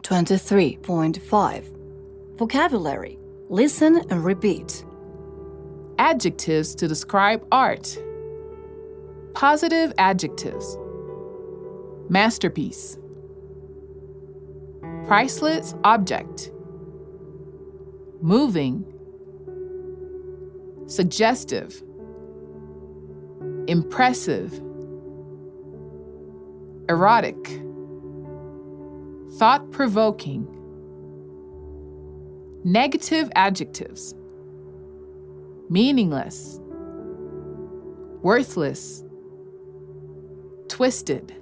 23.5. Vocabulary. Listen and repeat. Adjectives to describe art. Positive adjectives. Masterpiece. Priceless object. Moving. Suggestive. Impressive. Erotic. Thought-provoking. Negative adjectives. Meaningless. Worthless. Twisted.